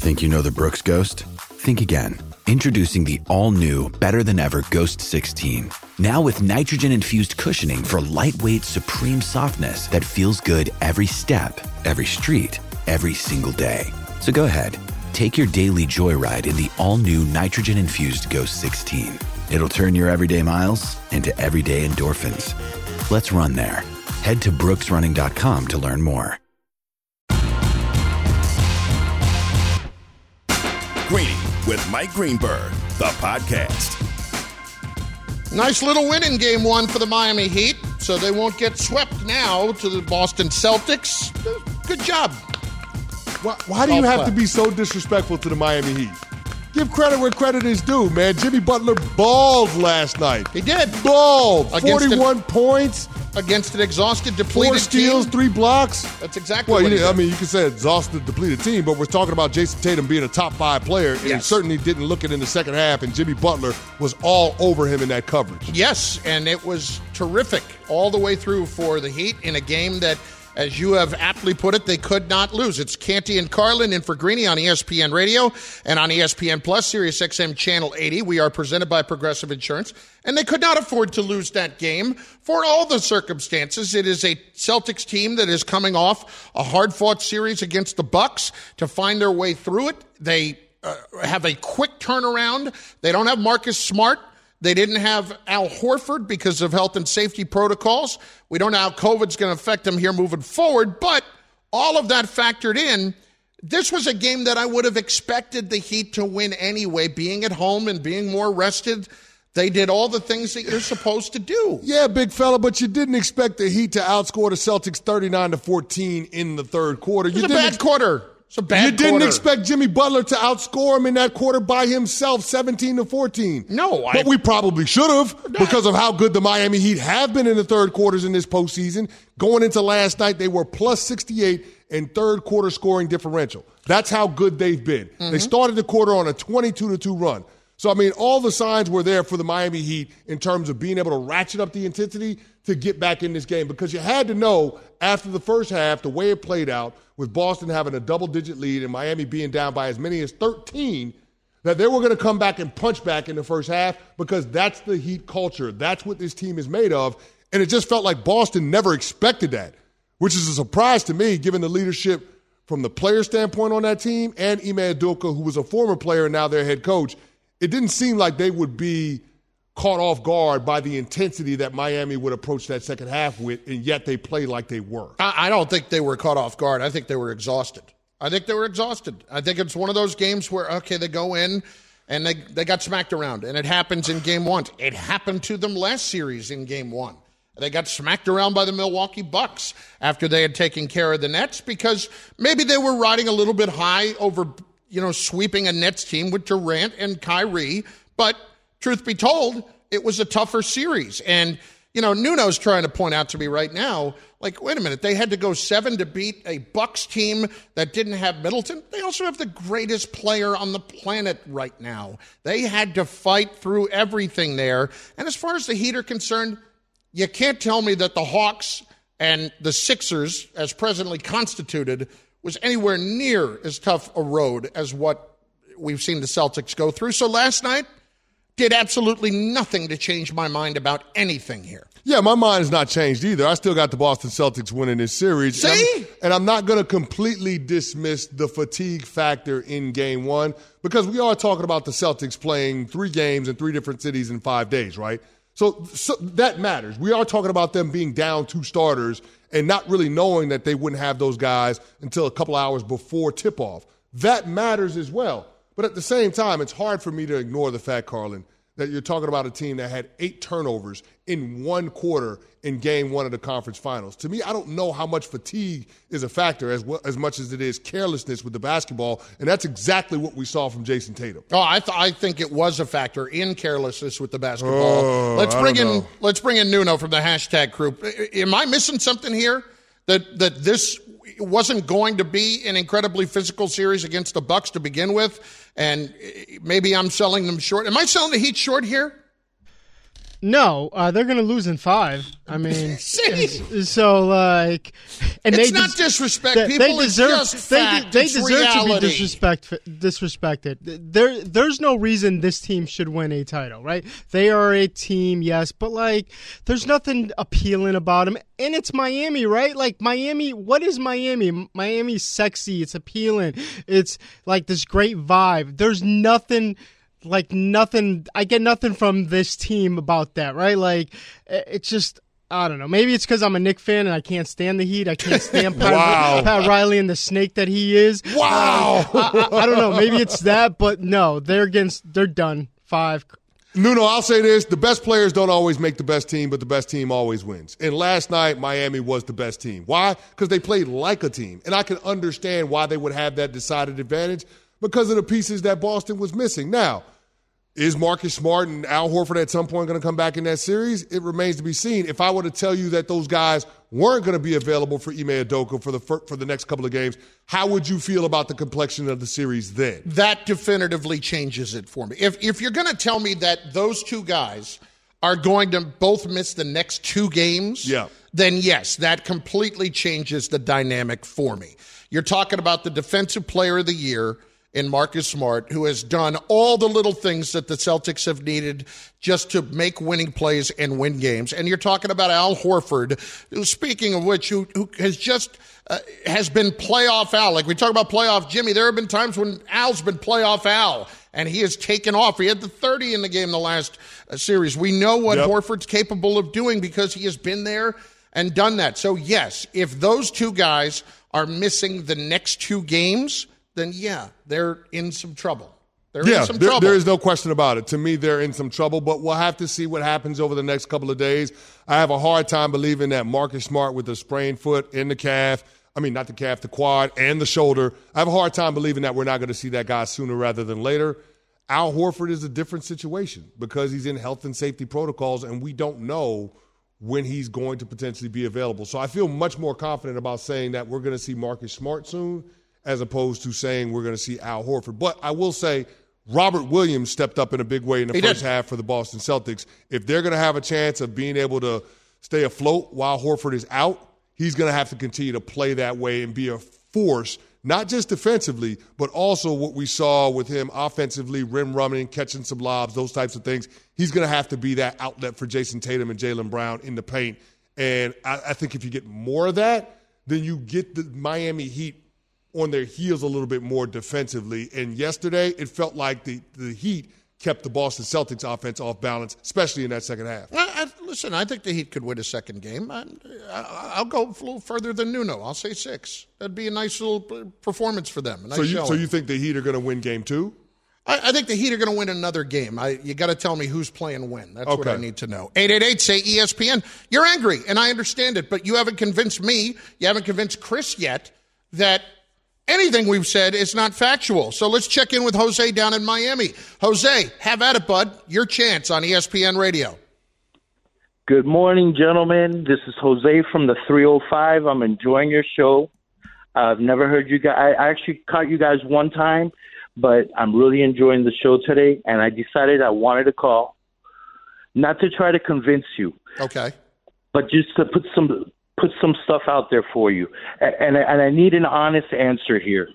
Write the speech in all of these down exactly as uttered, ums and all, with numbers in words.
Think you know the Brooks Ghost? Think again. Introducing the all-new, better-than-ever Ghost sixteen. Now with nitrogen-infused cushioning for lightweight, supreme softness that feels good every step, every street, every single day. So go ahead, take your daily joyride in the all-new nitrogen-infused Ghost sixteen. It'll turn your everyday miles into everyday endorphins. Let's run there. Head to brooks running dot com to learn more. Greeny with Mike Greenberg, the podcast. Nice little win in game one for the Miami Heat, so they won't get swept now to the Boston Celtics. Good job. Why, why do you have to be so disrespectful to the Miami Heat? Give credit where credit is due, man. Jimmy Butler balled last night. He did. Balled. Against forty-one an, points. Against an exhausted, depleted Four steals, team. three blocks. That's exactly well, what he did. did. I mean, you could say exhausted, depleted team, but we're talking about Jason Tatum being a top five player, and yes. certainly didn't look it in the second half, and Jimmy Butler was all over him in that coverage. Yes, and it was terrific all the way through for the Heat in a game that, as you have aptly put it, they could not lose. It's Canty and Carlin in for Greeny on E S P N Radio and on E S P N Plus, Sirius X M Channel eighty. We are presented by Progressive Insurance, and they could not afford to lose that game for all the circumstances. It is a Celtics team that is coming off a hard-fought series against the Bucks to find their way through it. They uh, have a quick turnaround. They don't have Marcus Smart. They didn't have Al Horford because of health and safety protocols. We don't know how COVID's going to affect them here moving forward, but all of that factored in, this was a game that I would have expected the Heat to win anyway, being at home and being more rested. They did all the things that you're supposed to do. Yeah, big fella, but you didn't expect the Heat to outscore the Celtics thirty-nine to fourteen in the third quarter. It was you a didn't bad ex- quarter. It's a bad You didn't quarter. expect Jimmy Butler to outscore him in that quarter by himself, seventeen to fourteen. No, I... But we probably should have because of how good the Miami Heat have been in the third quarters in this postseason. Going into last night, they were plus sixty-eight in third quarter scoring differential. That's how good they've been. Mm-hmm. They started the quarter on a twenty-two to two run. So, I mean, all the signs were there for the Miami Heat in terms of being able to ratchet up the intensity to get back in this game because you had to know after the first half, the way it played out, with Boston having a double-digit lead and Miami being down by as many as thirteen, that they were going to come back and punch back in the first half because that's the Heat culture. That's what this team is made of. And it just felt like Boston never expected that, which is a surprise to me given the leadership from the player standpoint on that team and Ime Udoka, who was a former player and now their head coach. It didn't seem like they would be caught off guard by the intensity that Miami would approach that second half with, and yet they played like they were. I don't think they were caught off guard. I think they were exhausted. I think they were exhausted. I think it's one of those games where, okay, they go in and they, they got smacked around, and it happens in game one. It happened to them last series in game one. They got smacked around by the Milwaukee Bucks after they had taken care of the Nets because maybe they were riding a little bit high over, you know, sweeping a Nets team with Durant and Kyrie, but truth be told, it was a tougher series. And, you know, Nuno's trying to point out to me right now, like, wait a minute, they had to go seven to beat a Bucks team that didn't have Middleton. They also have the greatest player on the planet right now. They had to fight through everything there. And as far as the Heat are concerned, you can't tell me that the Hawks and the Sixers, as presently constituted, was anywhere near as tough a road as what we've seen the Celtics go through. So last night did absolutely nothing to change my mind about anything here. Yeah, my mind has not changed either. I still got the Boston Celtics winning this series. See? And I'm, and I'm not going to completely dismiss the fatigue factor in game one because we are talking about the Celtics playing three games in three different cities in five days, right? So, so that matters. We are talking about them being down two starters and not really knowing that they wouldn't have those guys until a couple hours before tip-off. That matters as well. But at the same time, it's hard for me to ignore the fact, Carlin, that you're talking about a team that had eight turnovers in one quarter in game one of the conference finals. To me, I don't know how much fatigue is a factor as well, as much as it is carelessness with the basketball, and that's exactly what we saw from Jason Tatum. Oh, I, th- I think it was a factor in carelessness with the basketball. Oh, let's bring in know. let's bring in Nuno from the hashtag group. Am I missing something here? That that this wasn't going to be an incredibly physical series against the Bucks to begin with, and maybe I'm selling them short. Am I selling the Heat short here? No, uh, they're going to lose in five. I mean, so like, and it's they not des- disrespect. They, People, they deserve. it's just they fact. they it's deserve reality. to be disrespect, disrespected. There, there's no reason this team should win a title, right? They are a team, yes, but like, there's nothing appealing about them. And it's Miami, right? Like Miami. What is Miami? Miami's sexy. It's appealing. It's like this great vibe. There's nothing. Like nothing, I get nothing from this team about that, right? Like, it's just, I don't know. Maybe it's because I'm a Knicks fan and I can't stand the Heat. I can't stand Pat, wow. Pat Riley and the snake that he is. Wow. Uh, I, I, I don't know. Maybe it's that, but no, they're against, they're done. Five. Nuno, I'll say this. The best players don't always make the best team, but the best team always wins. And last night, Miami was the best team. Why? Because they played like a team. And I can understand why they would have that decided advantage because of the pieces that Boston was missing. Now, is Marcus Smart and Al Horford at some point going to come back in that series? It remains to be seen. If I were to tell you that those guys weren't going to be available for Ime Udoka for the for the next couple of games, how would you feel about the complexion of the series then? That definitively changes it for me. If if you're going to tell me that those two guys are going to both miss the next two games, yeah. then yes, that completely changes the dynamic for me. You're talking about the defensive player of the year in Marcus Smart, who has done all the little things that the Celtics have needed just to make winning plays and win games. And you're talking about Al Horford, who, speaking of which, who, who has just uh, has been playoff Al. Like we talk about playoff Jimmy, there have been times when Al's been playoff Al, and he has taken off. He had the thirty in the game in the last uh, series. We know what yep. Horford's capable of doing because he has been there and done that. So, yes, if those two guys are missing the next two games, then yeah, they're in some trouble. They're yeah, in some there, trouble. there is no question about it. To me, they're in some trouble, but we'll have to see what happens over the next couple of days. I have a hard time believing that Marcus Smart with the sprained foot in the calf, I mean, not the calf, the quad and the shoulder, I have a hard time believing that we're not going to see that guy sooner rather than later. Al Horford is a different situation because he's in health and safety protocols, and we don't know when he's going to potentially be available. So I feel much more confident about saying that we're going to see Marcus Smart soon as opposed to saying we're going to see Al Horford. But I will say Robert Williams stepped up in a big way in the he first did. half for the Boston Celtics. If they're going to have a chance of being able to stay afloat while Horford is out, he's going to have to continue to play that way and be a force, not just defensively, but also what we saw with him offensively, rim running, catching some lobs, those types of things. He's going to have to be that outlet for Jason Tatum and Jaylen Brown in the paint. And I, I think if you get more of that, then you get the Miami Heat on their heels a little bit more defensively. And yesterday, it felt like the, the Heat kept the Boston Celtics offense off balance, especially in that second half. I, I, listen, I think the Heat could win a second game. I, I, I'll go a little further than Nuno. I'll say six. That'd be a nice little performance for them. A nice so, you, showing. so you think the Heat are going to win game two? I, I think the Heat are going to win another game. I, you got to tell me who's playing when. That's okay. what I need to know. eight eight eight, say E S P N. You're angry, and I understand it, but you haven't convinced me, you haven't convinced Chris yet that anything we've said is not factual. So let's check in with Jose down in Miami. Jose, have at it, bud. Your chance on E S P N Radio. Good morning, gentlemen. This is Jose from the three oh five. I'm enjoying your show. I've never heard you guys. I actually caught you guys one time, but I'm really enjoying the show today, and I decided I wanted to call, not to try to convince you. Okay. But just to put some put some stuff out there for you. And, and I need an honest answer here.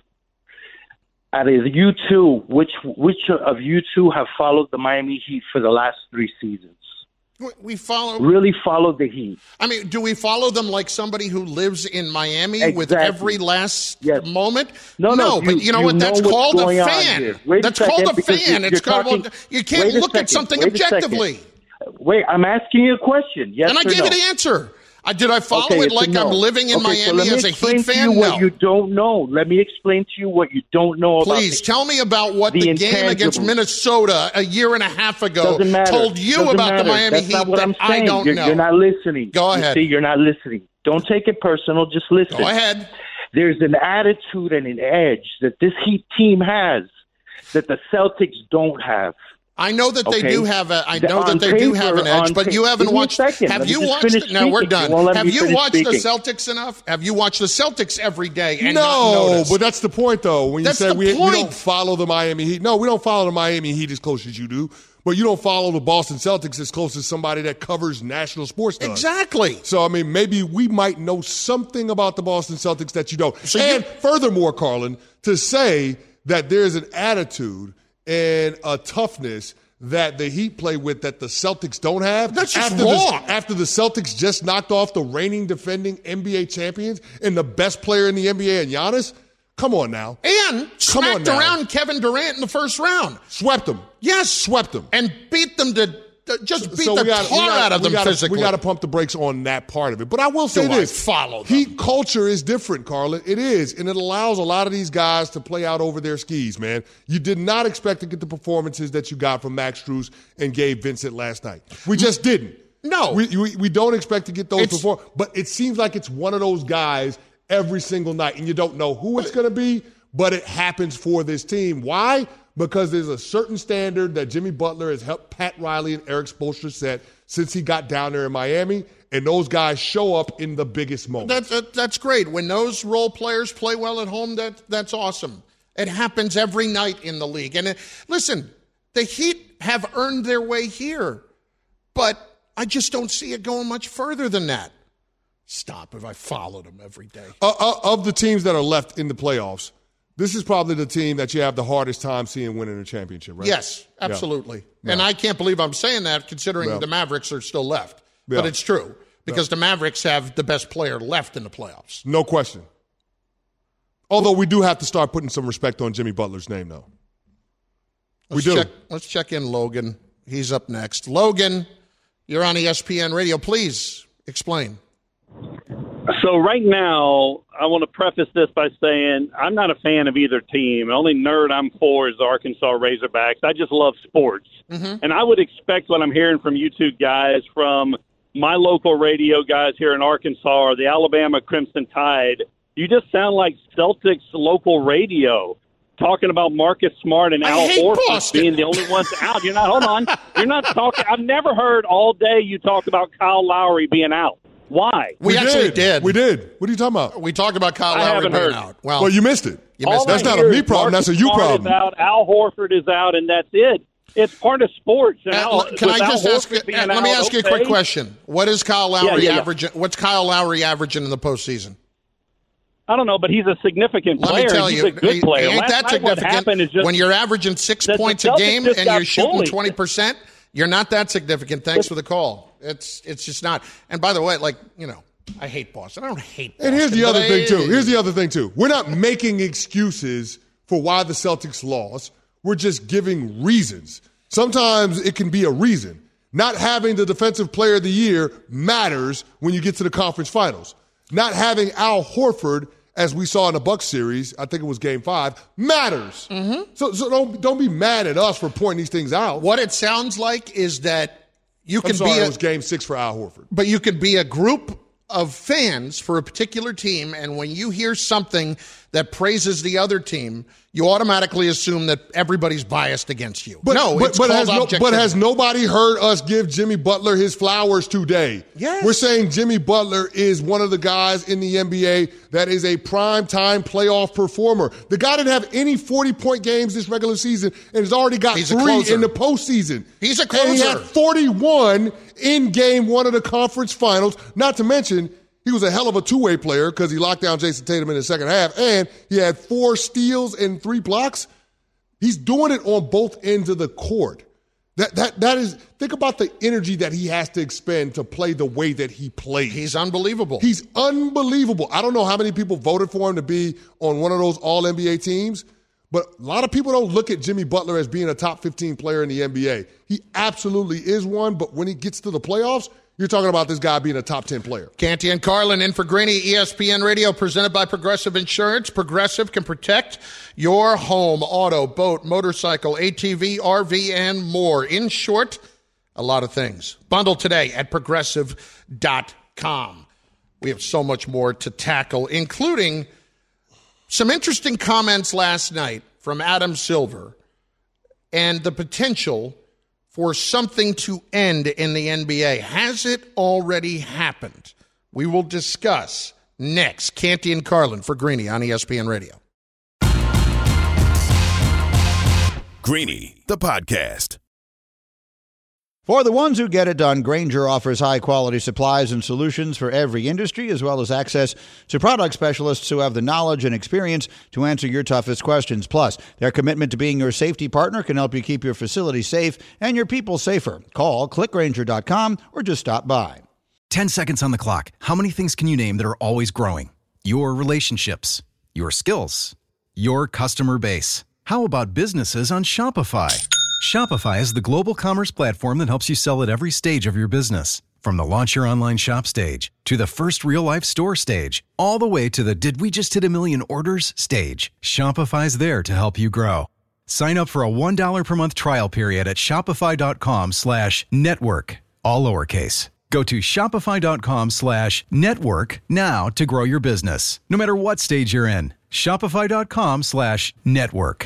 Out of you two, which which of you two have followed the Miami Heat for the last three seasons? We follow really follow the Heat. I mean, do we follow them like somebody who lives in Miami exactly. with every last yes. moment? No, no, no you, but you know you what? That's know called a fan. That's a called a fan. You're, it's talking, called. You can't look second, at something wait objectively. Wait, I'm asking you a question. Yes and I or gave no? you the answer. I, did I follow okay, it like no. I'm living in okay, Miami so as a Heat fan? To you what no. you don't know. Let me explain to you what you don't know about. Please tell me about what the, the game against Minnesota a year and a half ago Doesn't told you Doesn't about matter. the Miami That's Heat not what that I'm I saying. don't you're, know. You're not listening. Go ahead. You see, you're not listening. Don't take it personal. Just listen. Go ahead. There's an attitude and an edge that this Heat team has that the Celtics don't have. I know that they Okay. do have a. I know On that they do have an paper, edge, on but pa- you haven't Give me a watched. second. Have Let me you just watched? finish No, we're speaking. done. You won't let Have me you finish watched speaking. the Celtics enough? Have you watched the Celtics every day and not No, noticed? but that's the point, though. When you That's say the we, we point. don't follow the Miami Heat. No, we don't follow the Miami Heat as close as you do. But you don't follow the Boston Celtics as close as somebody that covers national sports does. Exactly. So, I mean, maybe we might know something about the Boston Celtics that you don't. So and you- furthermore, Carlin, to say that there's an attitude and a toughness that the Heat play with that the Celtics don't have. That's just after wrong. The, after the Celtics just knocked off the reigning defending N B A champions and the best player in the N B A, and Giannis. Come on now. And Come on smacked now. around Kevin Durant in the first round. Swept them. Yes, Swept them. and beat them to to just beat So the we gotta- tar we gotta- out of we them gotta- physically. We got to pump the brakes on that part of it. But I will say Do I this. follow them? Heat culture is different, Carlin. It is. And it allows a lot of these guys to play out over their skis, man. You did not expect to get the performances that you got from Max Strus and Gabe Vincent last night. We just didn't. No. We, we, we don't expect to get those It's- performances. But it seems like it's one of those guys every single night. And you don't know who it's going to be, but it happens for this team. Why? Because there's a certain standard that Jimmy Butler has helped Pat Riley and Eric Spoelstra set since he got down there in Miami, and those guys show up in the biggest moments. That's that, that's great. When those role players play well at home, that that's awesome. It happens every night in the league. And it, listen, the Heat have earned their way here, but I just don't see it going much further than that. Stop if I followed them every day. Uh, uh, of the teams that are left in the playoffs, this is probably the team that you have the hardest time seeing winning a championship, right? Yes, absolutely. Yeah. And I can't believe I'm saying that considering Yeah. the Mavericks are still left. Yeah. But it's true because the Mavericks have the best player left in the playoffs. No question. Although we do have to start putting some respect on Jimmy Butler's name, though. Let's we do. Check, let's check in Logan. He's up next. Logan, you're on E S P N Radio. Please explain. So right now, I want to preface this by saying I'm not a fan of either team. The only nerd I'm for is the Arkansas Razorbacks. I just love sports. Mm-hmm. And I would expect what I'm hearing from you two guys, from my local radio guys here in Arkansas or the Alabama Crimson Tide, you just sound like Celtics local radio talking about Marcus Smart and I Al hate Horford Boston. being the only ones out. You're not, hold on. You're not talking. I've never heard all day you talk about Kyle Lowry being out. Why? We, actually did. We did. What are you talking about? We talked about Kyle I Lowry haven't being heard. out. Well, Well, you missed it. you missed All That's I not hear a me is problem. Marcus That's a you Smart problem. Is out, Al Horford is out, and that's it. It's part of sports. And Uh, Al, can I with Al just ask? Horford being uh, let me out, ask you a okay. quick question. What is Kyle Lowry Yeah, yeah, yeah. averaging? What's Kyle Lowry averaging in the postseason? I don't know, but he's a significant Let player. me tell he's you, a good he- player. he ain't Last that night what significant. happened is just When you're averaging six that the points a Celtics game just and got you're shooting bullied. twenty percent, you're not that significant. Thanks for the call. It's it's just not. And by the way, like you know, I hate Boston. I don't hate Boston. And here's the but other I- thing, too. Here's the other thing, too. We're not making excuses for why the Celtics lost. We're just giving reasons. Sometimes it can be a reason. Not having the Defensive Player of the Year matters when you get to the conference finals. Not having Al Horford, as we saw in the Bucks series, I think it was Game Five, matters. Mm-hmm. So, so don't don't be mad at us for pointing these things out. What it sounds like is that you I'm can sorry, be a, it was Game Six for Al Horford. but you could be a group of fans for a particular team, and when you hear something that praises the other team, you automatically assume that everybody's biased against you. But, no, but, it's but, called has no, objectivity. but has nobody heard us give Jimmy Butler his flowers today? Yes. We're saying Jimmy Butler is one of the guys in the N B A that is a prime-time playoff performer. The guy didn't have any forty-point games this regular season and has already got He's a three closer. in the postseason. He's a And he closer. had forty-one in game one of the conference finals, not to mention he was a hell of a two-way player because he locked down Jason Tatum in the second half, and he had four steals and three blocks. He's doing it on both ends of the court. That that that is think about the energy that he has to expend to play the way that he plays. He's unbelievable. He's unbelievable. I don't know how many people voted for him to be on one of those all N B A teams, but a lot of people don't look at Jimmy Butler as being a top fifteen player in the N B A. He absolutely is one, but when he gets to the playoffs, you're talking about this guy being a top ten player. Canty and Carlin in for Greeny, E S P N Radio, presented by Progressive Insurance. Progressive can protect your home, auto, boat, motorcycle, A T V, R V, and more. In short, a lot of things. Bundle today at progressive dot com. We have so much more to tackle, including some interesting comments last night from Adam Silver and the potential for something to end in the N B A? Has it already happened? We will discuss next. Canty and Carlin for Greeny on E S P N Radio. Greeny, the podcast. For the ones who get it done, Grainger offers high-quality supplies and solutions for every industry, as well as access to product specialists who have the knowledge and experience to answer your toughest questions. Plus, their commitment to being your safety partner can help you keep your facility safe and your people safer. Call click grainger dot com or just stop by. Ten seconds on the clock. How many things can you name that are always growing? Your relationships, your skills, your customer base. How about businesses on Shopify? Shopify is the global commerce platform that helps you sell at every stage of your business. From the launch your online shop stage, to the first real-life store stage, all the way to the did we just hit a million orders stage. Shopify's there to help you grow. Sign up for a one dollar per month trial period at shopify.com slash network, all lowercase. Go to shopify.com slash network now to grow your business, no matter what stage you're in. Shopify.com slash network.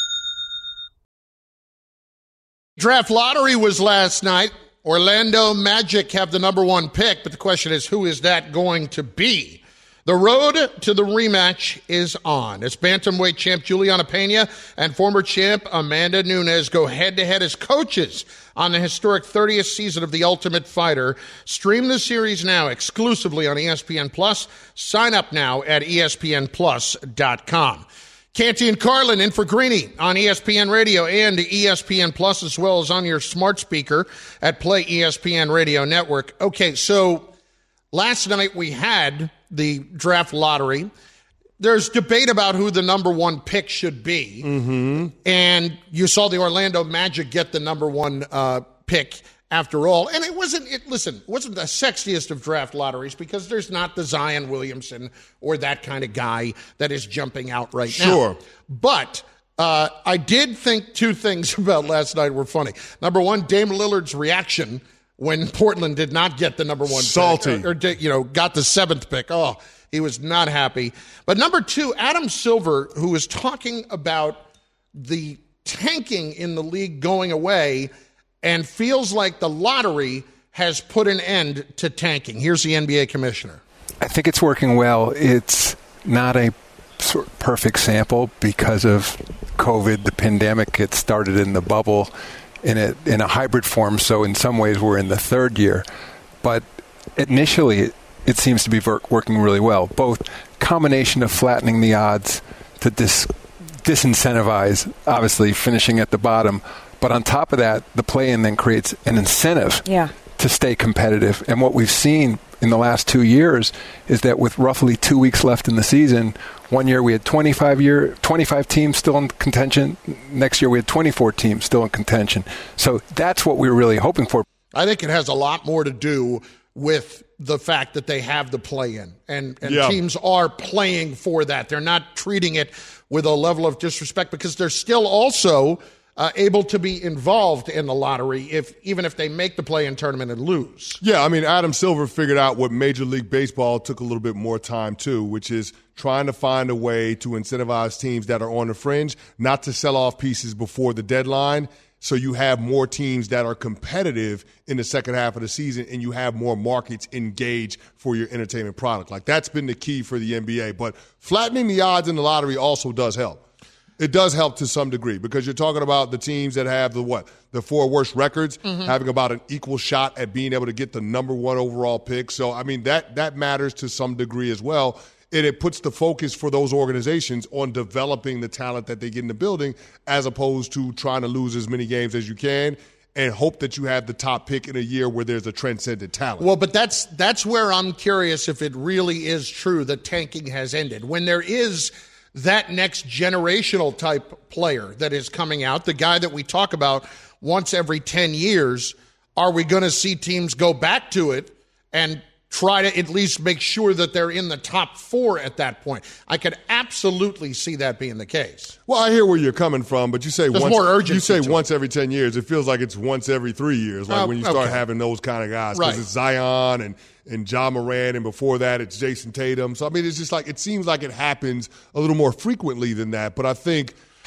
Draft lottery was last night. Orlando Magic have the number one pick, but the question is, who is that going to be? The road to the rematch is on. As bantamweight champ Juliana Pena and former champ Amanda Nunes go head-to-head as coaches on the historic thirtieth season of The Ultimate Fighter. Stream the series now exclusively on E S P N Plus. Sign up now at E S P N plus dot com. Canty and Carlin in for Greeny on E S P N Radio and E S P N Plus, as well as on your smart speaker at Play E S P N Radio Network. Okay, so last night we had the draft lottery. There's debate about who the number one pick should be. Mm-hmm. And you saw the Orlando Magic get the number one uh, pick after all. And it wasn't, it, listen, it wasn't the sexiest of draft lotteries because there's not the Zion Williamson or that kind of guy that is jumping out right now. Sure. But uh, I did think two things about last night were funny. Number one, Dame Lillard's reaction when Portland did not get the number one Salty. pick, or, or, you know, got the seventh pick. Oh, he was not happy. But number two, Adam Silver, who was talking about the tanking in the league going away and feels like the lottery has put an end to tanking. Here's the N B A commissioner. I think it's working well. It's not a sort of perfect sample because of COVID. The pandemic, it started in the bubble in a, in a hybrid form, so in some ways we're in the third year. But initially, it, it seems to be working really well. Both combination of flattening the odds to dis, disincentivize, obviously, finishing at the bottom. But on top of that, the play-in then creates an incentive yeah. to stay competitive. And what we've seen in the last two years is that with roughly two weeks left in the season, one year we had twenty-five year, twenty-five teams still in contention. Next year we had twenty-four teams still in contention. So that's what we were really hoping for. I think it has a lot more to do with the fact that they have the play-in. And, and yeah. teams are playing for that. They're not treating it with a level of disrespect because they're still also – Uh, able to be involved in the lottery, if even if they make the play-in tournament and lose. Yeah, I mean, Adam Silver figured out what Major League Baseball took a little bit more time to, which is trying to find a way to incentivize teams that are on the fringe not to sell off pieces before the deadline, so you have more teams that are competitive in the second half of the season and you have more markets engaged for your entertainment product. Like, that's been the key for the N B A. But flattening the odds in the lottery also does help. It does help to some degree because you're talking about the teams that have the what? The four worst records, mm-hmm. having about an equal shot at being able to get the number one overall pick. So, I mean, that that matters to some degree as well. And it puts the focus for those organizations on developing the talent that they get in the building as opposed to trying to lose as many games as you can and hope that you have the top pick in a year where there's a transcendent talent. Well, but that's that's where I'm curious if it really is true that tanking has ended. When there is that next generational type player that is coming out, the guy that we talk about once every ten years, are we going to see teams go back to it and try to at least make sure that they're in the top four at that point? I could absolutely see that being the case. Well, I hear where you're coming from, but you say There's once, more urgency you say to once it. every ten years. It feels like it's once every three years, like Uh, when you start okay. having those kind of guys. Because Right. it's Zion and, and Ja Morant, and before that it's Jason Tatum. So, I mean, it's just like it seems like it happens a little more frequently than that. But I think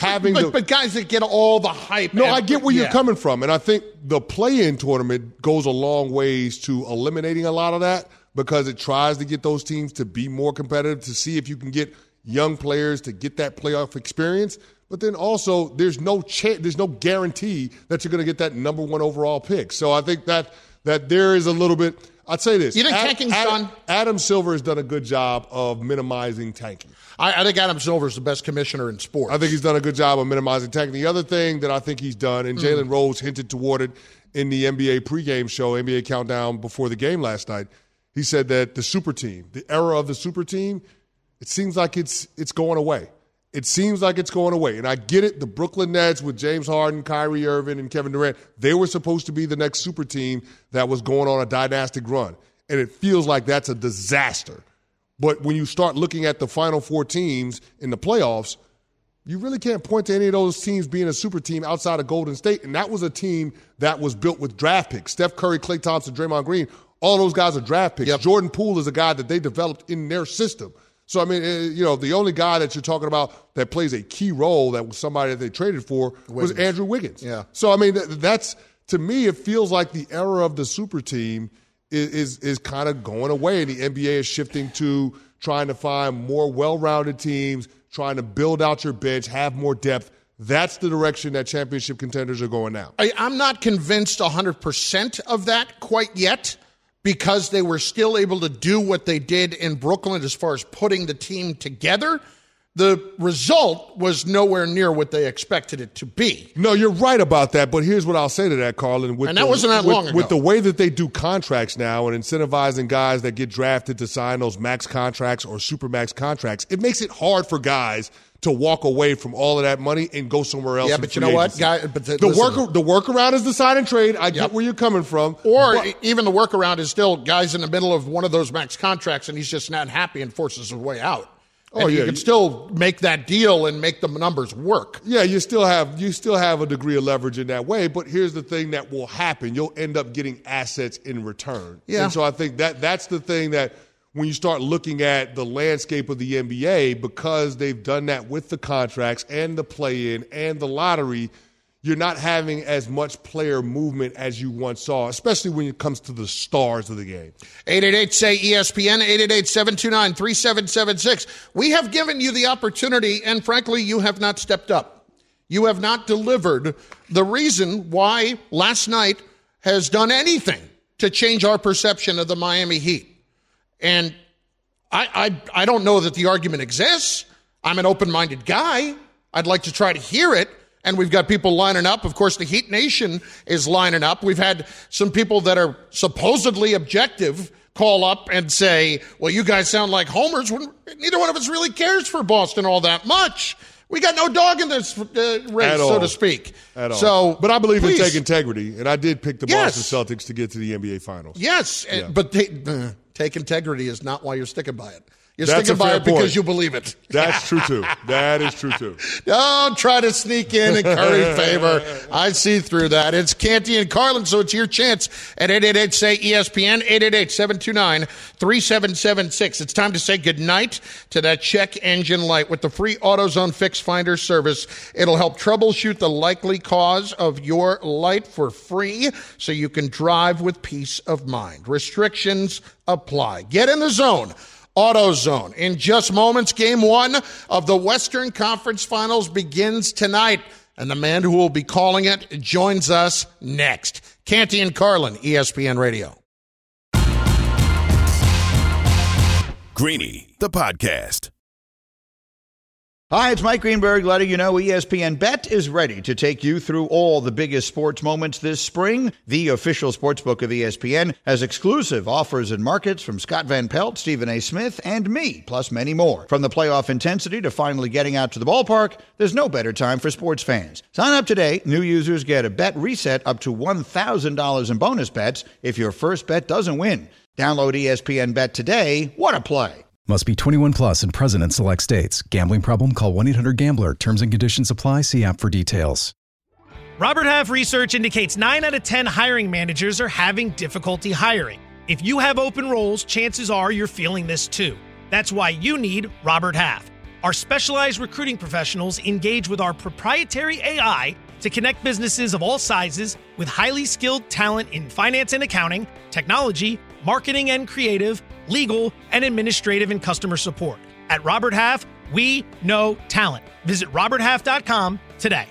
having but, the, but guys that get all the hype. No, and, I get where yeah. you're coming from, and I think the play-in tournament goes a long ways to eliminating a lot of that because it tries to get those teams to be more competitive, to see if you can get young players to get that playoff experience. But then also, there's no cha- there's no guarantee that you're going to get that number one overall pick. So I think that that there is a little bit. I'd say this. You think Ad, tanking's Ad, done? Adam Silver has done a good job of minimizing tanking. I, I think Adam Silver is the best commissioner in sports. I think he's done a good job of minimizing tanking. The other thing that I think he's done, and Jalen mm. Rose hinted toward it in the N B A pregame show, N B A Countdown before the game last night, he said that the super team, the era of the super team, it seems like it's it's going away. It seems like it's going away. And I get it. The Brooklyn Nets with James Harden, Kyrie Irving, and Kevin Durant, they were supposed to be the next super team that was going on a dynastic run. And it feels like that's a disaster. But when you start looking at the final four teams in the playoffs, you really can't point to any of those teams being a super team outside of Golden State. And that was a team that was built with draft picks. Steph Curry, Klay Thompson, Draymond Green, all those guys are draft picks. Yep. Jordan Poole is a guy that they developed in their system. So, I mean, you know, the only guy that you're talking about that plays a key role that was somebody that they traded for Wiggins. was Andrew Wiggins. Yeah. So, I mean, that's, to me, it feels like the era of the super team is is, is kind of going away. The N B A is shifting to trying to find more well-rounded teams, trying to build out your bench, have more depth. That's the direction that championship contenders are going now. I, I'm not convinced one hundred percent of that quite yet, because they were still able to do what they did in Brooklyn as far as putting the team together. The result was nowhere near what they expected it to be. No, you're right about that, but here's what I'll say to that, Carlin. With and that the, wasn't that with, long ago. With the way that they do contracts now and incentivizing guys that get drafted to sign those max contracts or super max contracts, it makes it hard for guys to walk away from all of that money and go somewhere else. Yeah, but you know what, guy? But the, the work the workaround is the sign and trade. I yep. get where you're coming from. Or but, even the workaround is still guys in the middle of one of those max contracts, and he's just not happy and forces his way out. And oh yeah, you can still make that deal and make the numbers work. Yeah, you still have you still have a degree of leverage in that way. But here's the thing that will happen: you'll end up getting assets in return. Yeah. And so I think that that's the thing that, when you start looking at the landscape of the N B A, because they've done that with the contracts and the play-in and the lottery, you're not having as much player movement as you once saw, especially when it comes to the stars of the game. eight eight eight, say E S P N, eight eight eight, seven two nine, three seven seven six. We have given you the opportunity, and frankly, you have not stepped up. You have not delivered the reason why last night has done anything to change our perception of the Miami Heat. And I, I I don't know that the argument exists. I'm an open-minded guy. I'd like to try to hear it. And we've got people lining up. Of course, the Heat Nation is lining up. We've had some people that are supposedly objective call up and say, well, you guys sound like homers. When neither one of us really cares for Boston all that much. We got no dog in this uh, race, so to speak. At all. So, but I believe please. in take integrity, and I did pick the yes. Boston Celtics to get to the N B A Finals. Yes, yeah. but they, uh, take integrity is not why you're sticking by it. You're That's sticking by it point. because you believe it. That's true, too. That is true, too. Don't try to sneak in and curry favor. I see through that. It's Canty and Carlin, so it's your chance at eight eight eight, say E S P N, eight eight eight, seven two nine, three seven seven six. It's time to say goodnight to that check engine light with the free AutoZone Fix Finder service. It'll help troubleshoot the likely cause of your light for free so you can drive with peace of mind. Restrictions apply. Get in the zone. AutoZone. In just moments, game one of the Western Conference Finals begins tonight, and the man who will be calling it joins us next. Canty and Carlin, E S P N Radio. Greeny, the podcast. Hi, it's Mike Greenberg letting you know E S P N Bet is ready to take you through all the biggest sports moments this spring. The official sportsbook of E S P N has exclusive offers and markets from Scott Van Pelt, Stephen A. Smith, and me, plus many more. From the playoff intensity to finally getting out to the ballpark, there's no better time for sports fans. Sign up today. New users get a bet reset up to one thousand dollars in bonus bets if your first bet doesn't win. Download E S P N Bet today. What a play. Must be twenty-one plus and present in select states. Gambling problem? Call one eight hundred gambler. Terms and conditions apply. See app for details. Robert Half research indicates nine out of ten hiring managers are having difficulty hiring. If you have open roles, chances are you're feeling this too. That's why you need Robert Half. Our specialized recruiting professionals engage with our proprietary A I to connect businesses of all sizes with highly skilled talent in finance and accounting, technology, marketing and creative, legal, and administrative and customer support. At Robert Half, we know talent. Visit robert half dot com today.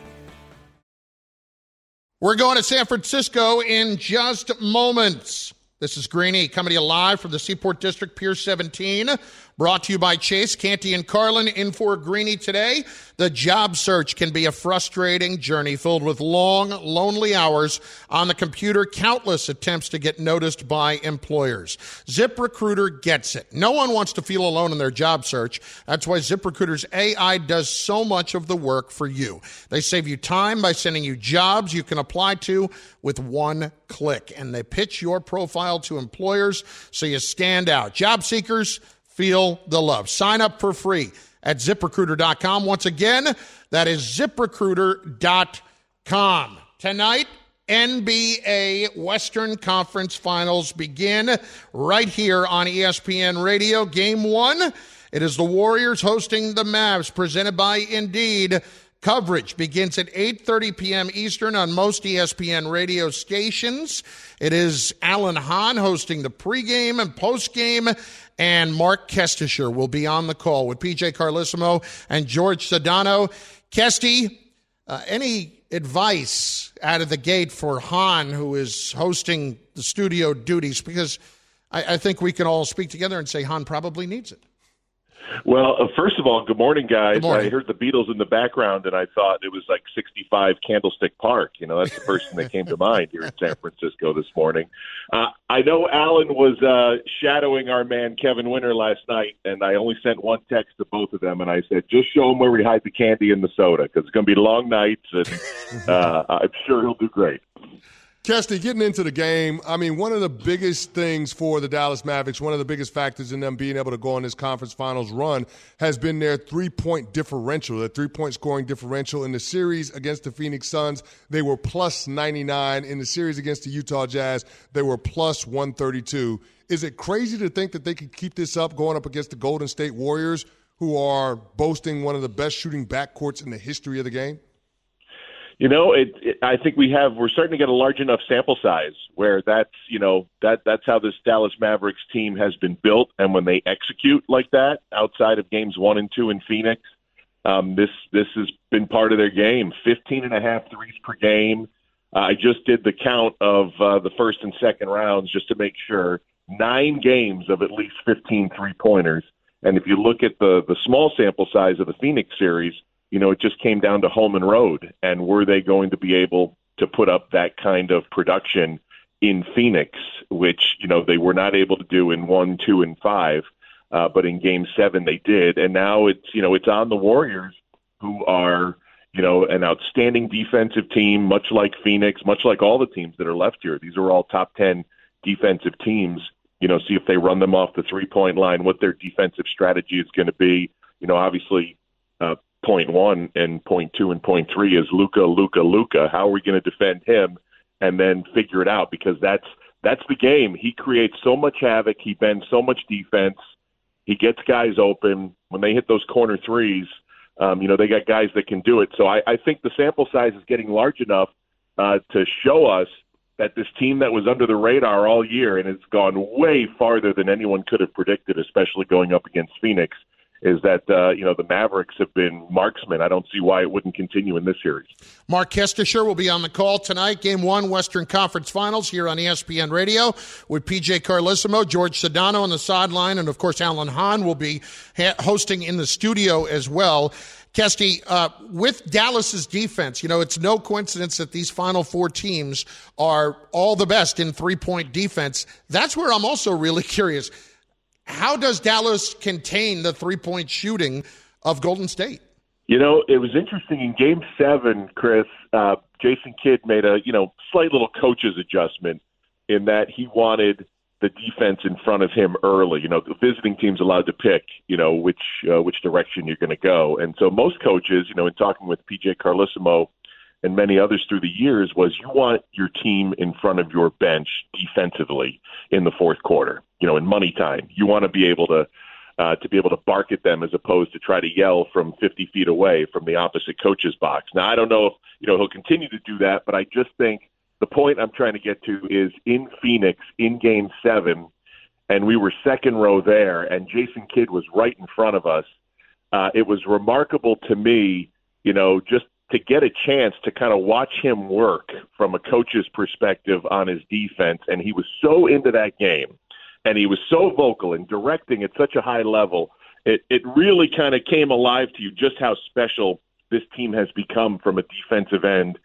We're going to San Francisco in just moments. This is Greeny coming to you live from the Seaport District, Pier seventeen. Brought to you by Chase, Canty, and Carlin. In for Greeny today. The job search can be a frustrating journey filled with long, lonely hours on the computer, countless attempts to get noticed by employers. ZipRecruiter gets it. No one wants to feel alone in their job search. That's why ZipRecruiter's A I does so much of the work for you. They save you time by sending you jobs you can apply to with one click. And they pitch your profile to employers so you stand out. Job seekers, feel the love. Sign up for free at zip recruiter dot com. Once again, that is zip recruiter dot com. Tonight, N B A Western Conference Finals begin right here on E S P N Radio. Game one, it is the Warriors hosting the Mavs, presented by Indeed. Coverage begins at eight thirty p.m. Eastern on most E S P N radio stations. It is Alan Hahn hosting the pregame and postgame, and Mark Kestisher will be on the call with P J Carlissimo and George Sedano. Kesty, uh, any advice out of the gate for Hahn, who is hosting the studio duties? Because I, I think we can all speak together and say Hahn probably needs it. Well, uh, first of all, good morning, guys. Good morning. I heard the Beatles in the background, and I thought it was like sixty-five Candlestick Park. You know, that's the first thing that came to mind here in San Francisco this morning. Uh, I know Alan was uh, shadowing our man Kevin Winter last night, and I only sent one text to both of them, and I said, just show him where we hide the candy and the soda, because it's going to be long nights, and uh, I'm sure he'll do great. Kesty, getting into the game, I mean, one of the biggest things for the Dallas Mavericks, one of the biggest factors in them being able to go on this conference finals run has been their three-point differential, their three-point scoring differential. In the series against the Phoenix Suns, they were plus ninety-nine. In the series against the Utah Jazz, they were plus one thirty-two. Is it crazy to think that they could keep this up going up against the Golden State Warriors, who are boasting one of the best shooting backcourts in the history of the game? You know, it, it, I think we have, we're starting to get a large enough sample size where that's, you know, that that's how this Dallas Mavericks team has been built. And when they execute like that outside of games one and two in Phoenix, um, this, this has been part of their game. fifteen and a half threes per game. Uh, I just did the count of uh, the first and second rounds just to make sure. Nine games of at least fifteen three-pointers. And if you look at the, the small sample size of the Phoenix series, you know, it just came down to home and road, and were they going to be able to put up that kind of production in Phoenix, which, you know, they were not able to do in one, two, and five, uh, but in game seven they did. And now it's, you know, it's on the Warriors, who are, you know, an outstanding defensive team, much like Phoenix, much like all the teams that are left here. These are all top ten defensive teams. You know, see if they run them off the three-point line, what their defensive strategy is going to be. You know, obviously, uh, point one and point two and point three is Luka, Luka, Luka. How are we going to defend him and then figure it out? Because that's that's the game. He creates so much havoc. He bends so much defense. He gets guys open. When they hit those corner threes, um, you know, they got guys that can do it. So I, I think the sample size is getting large enough uh, to show us that this team that was under the radar all year and has gone way farther than anyone could have predicted, especially going up against Phoenix, is that, uh, you know, the Mavericks have been marksmen. I don't see why it wouldn't continue in this series. Mark Kestisher will be on the call tonight. Game one, Western Conference Finals here on E S P N Radio with P J Carlissimo, George Sedano on the sideline, and, of course, Alan Hahn will be ha- hosting in the studio as well. Kesty, uh, with Dallas's defense, you know, it's no coincidence that these Final Four teams are all the best in three-point defense. That's where I'm also really curious. How does Dallas contain the three-point shooting of Golden State? You know, it was interesting in Game Seven, Chris. Uh, Jason Kidd made a you know slight little coach's adjustment in that he wanted the defense in front of him early. You know, the visiting team's allowed to pick you know which uh, which direction you're going to go, and so most coaches, you know, in talking with P J Carlissimo and many others through the years, was you want your team in front of your bench defensively in the fourth quarter. You know, in money time, you want to be able to uh, to be able to bark at them as opposed to try to yell from fifty feet away from the opposite coach's box. Now, I don't know if you know he'll continue to do that, but I just think the point I'm trying to get to is in Phoenix in Game Seven, and we were second row there, and Jason Kidd was right in front of us. Uh, it was remarkable to me, you know, just to get a chance to kind of watch him work from a coach's perspective on his defense, and he was so into that game, and he was so vocal and directing at such a high level. It, it really kind of came alive to you just how special this team has become from a defensive end.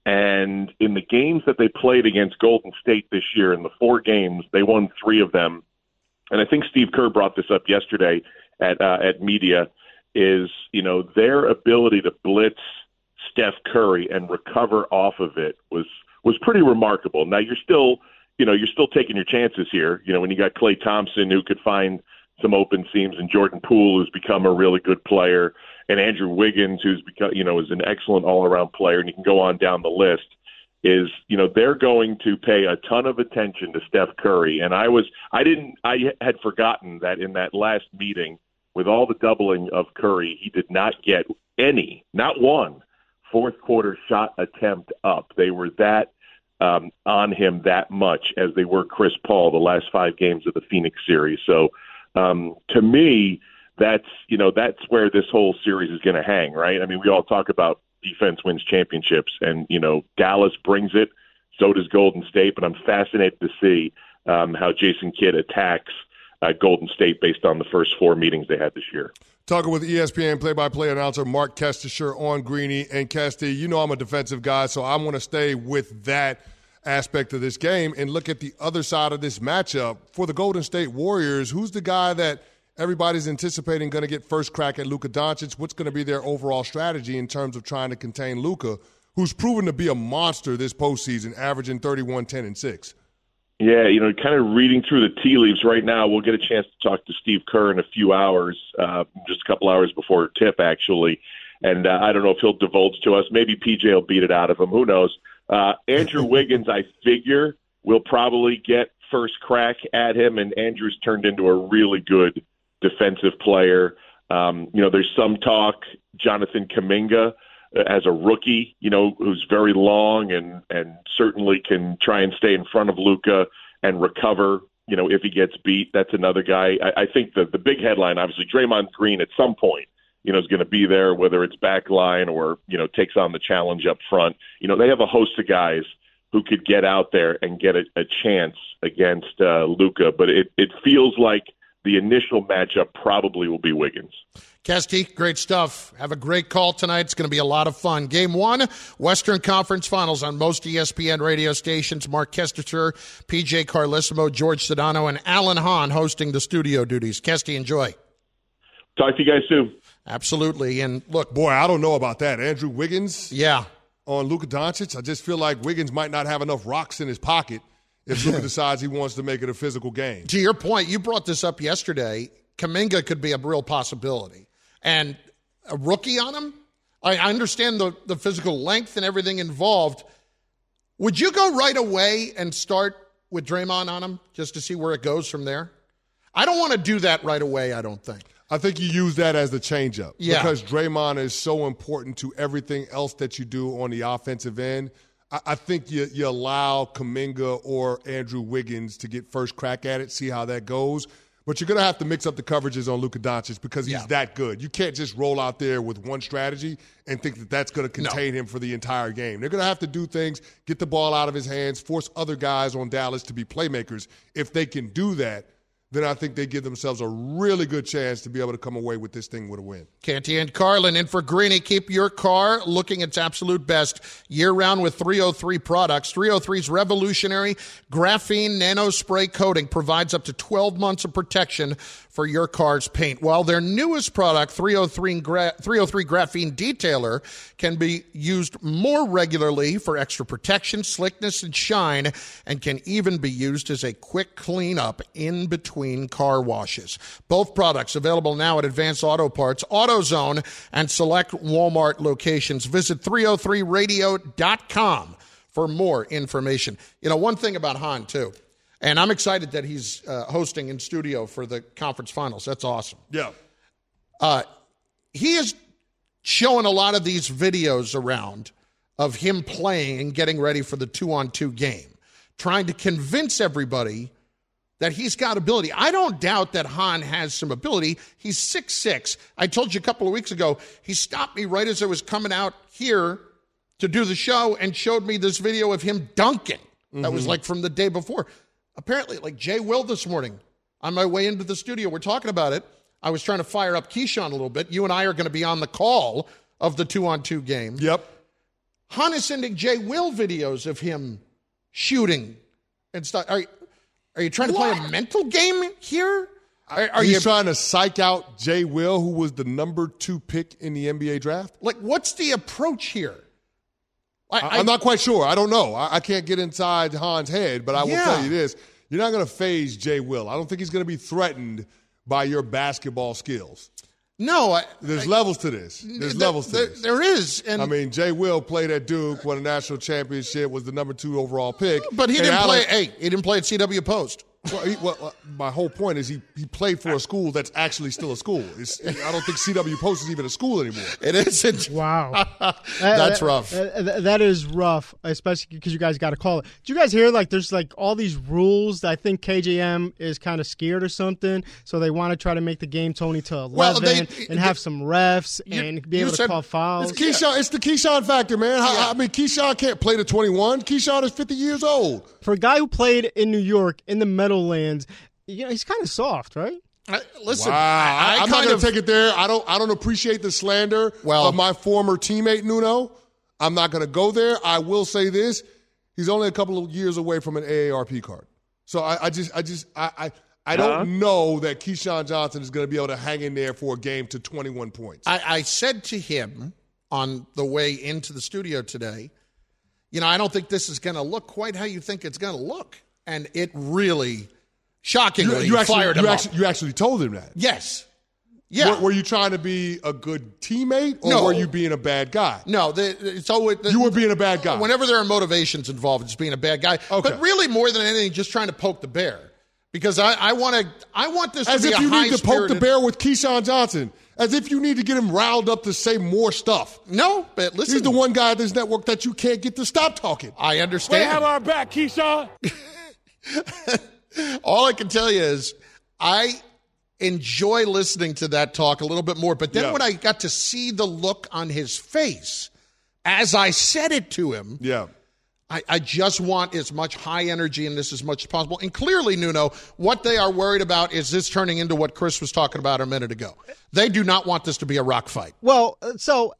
And in the games that they played against Golden State this year, in the four games, they won three of them. And I think Steve Kerr brought this up yesterday at uh, at media, is, you know, their ability to blitz Steph Curry and recover off of it was was pretty remarkable. Now, you're still, you know, you're still taking your chances here. You know, when you got Klay Thompson, who could find some open seams, and Jordan Poole, who's become a really good player, and Andrew Wiggins, who's become, you know, is an excellent all-around player, and you can go on down the list, is, you know, they're going to pay a ton of attention to Steph Curry. And I was, I didn't, I had forgotten that in that last meeting, with all the doubling of Curry, he did not get any, not one, fourth quarter shot attempt up. They were that um, on him that much as they were Chris Paul the last five games of the Phoenix series. So um, to me, that's, you know, that's where this whole series is going to hang, right? I mean, we all talk about defense wins championships, and, you know, Dallas brings it. So does Golden State, but I'm fascinated to see um, how Jason Kidd attacks uh, Golden State based on the first four meetings they had this year. Talking with E S P N play-by-play announcer Mark Kestisher on Greeny. And Kesty, you know I'm a defensive guy, so I want to stay with that aspect of this game and look at the other side of this matchup. For the Golden State Warriors, who's the guy that everybody's anticipating going to get first crack at Luka Doncic? What's going to be their overall strategy in terms of trying to contain Luka, who's proven to be a monster this postseason, averaging thirty-one, ten, and six? Yeah, you know, kind of reading through the tea leaves right now. We'll get a chance to talk to Steve Kerr in a few hours, uh, just a couple hours before tip, actually. And uh, I don't know if he'll divulge to us. Maybe P J will beat it out of him. Who knows? Uh, Andrew Wiggins, I figure, will probably get first crack at him, and Andrew's turned into a really good defensive player. Um, you know, there's some talk Jonathan Kuminga as a rookie, you know, who's very long and, and certainly can try and stay in front of Luka and recover, you know, if he gets beat. That's another guy. I, I think the, the big headline, obviously, Draymond Green at some point, you know, is going to be there, whether it's back line or, you know, takes on the challenge up front. You know, they have a host of guys who could get out there and get a, a chance against uh, Luka, but it, it feels like the initial matchup probably will be Wiggins. Kesty, great stuff. Have a great call tonight. It's going to be a lot of fun. Game one, Western Conference Finals on most E S P N radio stations. Mark Kestecher, P J Carlissimo, George Sedano, and Alan Hahn hosting the studio duties. Kesty, enjoy. Talk to you guys soon. Absolutely. And look, boy, I don't know about that. Andrew Wiggins? Yeah. On Luka Doncic? I just feel like Wiggins might not have enough rocks in his pocket if Luka decides he wants to make it a physical game. To your point, you brought this up yesterday. Kuminga could be a real possibility. And a rookie on him? I understand the, the physical length and everything involved. Would you go right away and start with Draymond on him just to see where it goes from there? I don't want to do that right away, I don't think. I think you use that as the changeup. Yeah. Because Draymond is so important to everything else that you do on the offensive end. I, I think you, you allow Kuminga or Andrew Wiggins to get first crack at it, see how that goes. But you're going to have to mix up the coverages on Luka Doncic because he's yeah. that good. You can't just roll out there with one strategy and think that that's going to contain no. him for the entire game. They're going to have to do things, get the ball out of his hands, force other guys on Dallas to be playmakers. If they can do that, then I think they give themselves a really good chance to be able to come away with this thing with a win. Canty and Carlin in for Greeny. Keep your car looking its absolute best year-round with three oh three products. three oh three's revolutionary graphene nanospray coating provides up to twelve months of protection for your car's paint, while their newest product, three oh three, gra- three oh three Graphene Detailer, can be used more regularly for extra protection, slickness, and shine, and can even be used as a quick cleanup in between car washes. Both products available now at Advanced Auto Parts, AutoZone, and select Walmart locations. Visit three oh three radio dot com for more information. You know, one thing about Hahn, too. And I'm excited that he's uh, hosting in studio for the conference finals. That's awesome. Yeah. Uh, he is showing a lot of these videos around of him playing and getting ready for the two-on-two game, trying to convince everybody that he's got ability. I don't doubt that Han has some ability. He's six six. I told you a couple of weeks ago, he stopped me right as I was coming out here to do the show and showed me this video of him dunking. Mm-hmm. That was like from the day before. Apparently, like Jay Will this morning, on my way into the studio, we're talking about it. I was trying to fire up Keyshawn a little bit. You and I are going to be on the call of the two-on-two game. Yep. Han is sending Jay Will videos of him shooting and stuff. Are, are you trying to what? play a mental game here? Are, are He's you trying to psych out Jay Will, who was the number two pick in the N B A draft? Like, what's the approach here? I, I, I'm not quite sure. I don't know. I, I can't get inside Han's head, but I will yeah. tell you this. You're not going to phase Jay Will. I don't think he's going to be threatened by your basketball skills. No. I, There's I, levels to this. There's there, levels to there, this. There is. And I mean, Jay Will played at Duke, won a national championship, was the number two overall pick. But he and didn't Alex, play – hey, he didn't play at C W Post. Well, he, well, my whole point is he, he played for a school that's actually still a school. It's, I don't think C W Post is even a school anymore. It isn't. Wow. That's rough. Uh, that is rough, especially because you guys got to call it. Did you guys hear, like, there's, like, all these rules that I think K J M is kind of scared or something, so they want to try to make the game, Tony, to eleven well, they, and have some refs you, and be able to call fouls. It's, Keyshawn, it's the Keyshawn factor, man. I, yeah. I mean, Keyshawn can't play to twenty-one. Keyshawn is fifty years old. For a guy who played in New York, in the Meadowlands, you know, he's kind of soft, right? I, listen, wow. I, I I'm not going to take it there. I don't. I don't appreciate the slander well, of my former teammate Nuno. I'm not going to go there. I will say this: he's only a couple of years away from an A A R P card. So I, I just, I just, I, I, I don't uh-huh. know that Keyshawn Johnson is going to be able to hang in there for a game to twenty-one points. I, I said to him on the way into the studio today, you know, I don't think this is going to look quite how you think it's going to look, and it really. Shockingly, you, you actually, fired him you up. Actually, you actually told him that. Yes. Yeah. Were, were you trying to be a good teammate, or no. were you being a bad guy? No. The, it's always, the, you were being a bad guy. Whenever there are motivations involved, it's being a bad guy. Okay. But really, more than anything, just trying to poke the bear. Because I, I want to. I want this As to be if a you high need to poke the bear with Keyshawn Johnson. As if you need to get him riled up to say more stuff. No, but listen. He's the one guy at this network that you can't get to stop talking. I understand. We have our back, Keyshawn. All I can tell you is I enjoy listening to that talk a little bit more. But then yeah. when I got to see the look on his face as I said it to him, yeah, I, I just want as much high energy in this as much as possible. And clearly, Nuno, what they are worried about is this turning into what Chris was talking about a minute ago. They do not want this to be a rock fight. Well, so...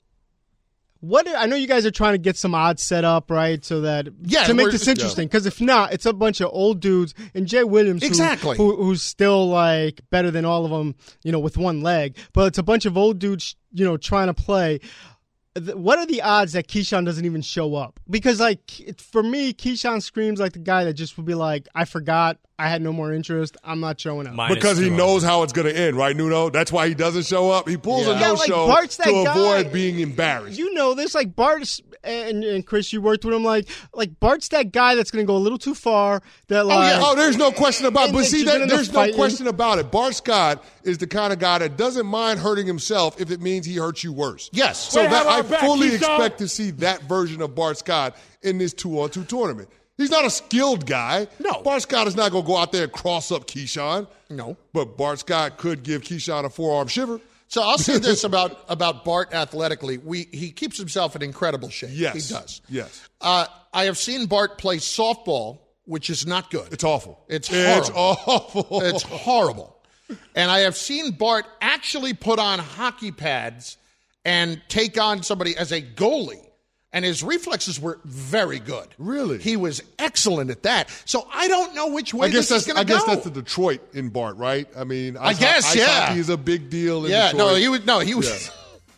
What I know you guys are trying to get some odds set up, right? So that yeah, to make this interesting, because if not, it's a bunch of old dudes and Jay Williams, exactly, who, who, who's still like better than all of them, you know, with one leg. But it's a bunch of old dudes, you know, trying to play. What are the odds that Keyshawn doesn't even show up? Because, like, for me, Keyshawn screams like the guy that just would be like, I forgot, I had no more interest, I'm not showing up. Minus because he knows how it's going to end, right, Nuno? That's why he doesn't show up. He pulls yeah. a yeah, no-show like to avoid guy. being embarrassed. You know this, like, Bart's, and, and Chris, you worked with him, like, like Bart's that guy that's going to go a little too far. That like, oh, yeah. Oh, there's no question about it. But see, that, there's no fighting. question about it. Bart Scott is the kind of guy that doesn't mind hurting himself if it means he hurts you worse. Yes. So that, I back, fully expect to see that version of Bart Scott in this two-on-two tournament. He's not a skilled guy. No. Bart Scott is not going to go out there and cross up Keyshawn. No. But Bart Scott could give Keyshawn a forearm shiver. So I'll say this about, about Bart athletically. We He keeps himself in incredible shape. Yes. He does. Yes. Uh, I have seen Bart play softball, which is not good. It's awful. It's horrible. It's awful. It's horrible. And I have seen Bart actually put on hockey pads and take on somebody as a goalie. And his reflexes were very good. Really? He was excellent at that. So I don't know which way I guess this that's, is going to I go. guess that's the Detroit in Bart, right? I mean, I guess, ice yeah. hockey is a big deal in yeah, Detroit. no, he was no, he was. Yeah.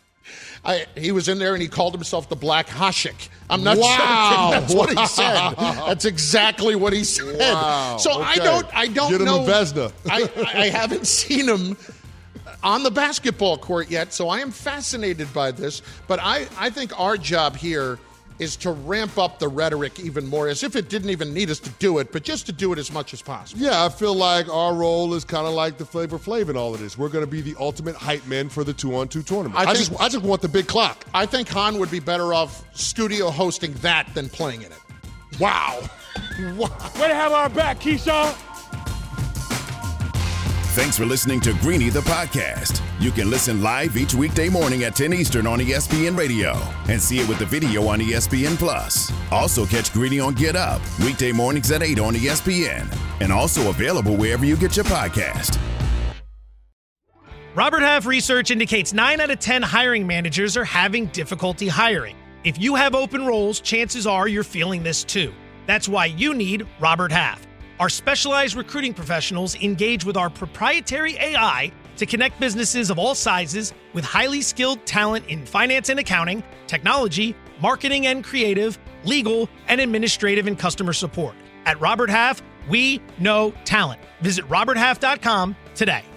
I, he was in there and he called himself the Black Hashik. I'm not wow. joking. That's wow. what he said. That's exactly what he said. Wow. So okay. I don't. I don't Get him know. a Vesna. I, I haven't seen him on the basketball court yet, so I am fascinated by this. But I, I think our job here is to ramp up the rhetoric even more, as if it didn't even need us to do it, but just to do it as much as possible. Yeah, I feel like our role is kind of like the Flavor Flav in all of this. We're going to be the ultimate hype men for the two-on-two tournament. I, I think, just I just want the big clock. I think Han would be better off studio hosting that than playing in it. Wow. Wow. Way to have our back, Keyshawn. Thanks for listening to Greeny the podcast. You can listen live each weekday morning at ten Eastern on E S P N Radio and see it with the video on E S P N Plus. Also catch Greeny on Get Up weekday mornings at eight on E S P N and also available wherever you get your podcast. Robert Half research indicates nine out of ten hiring managers are having difficulty hiring. If you have open roles, chances are you're feeling this too. That's why you need Robert Half. Our specialized recruiting professionals engage with our proprietary A I to connect businesses of all sizes with highly skilled talent in finance and accounting, technology, marketing and creative, legal, and administrative and customer support. At Robert Half, we know talent. Visit robert half dot com today.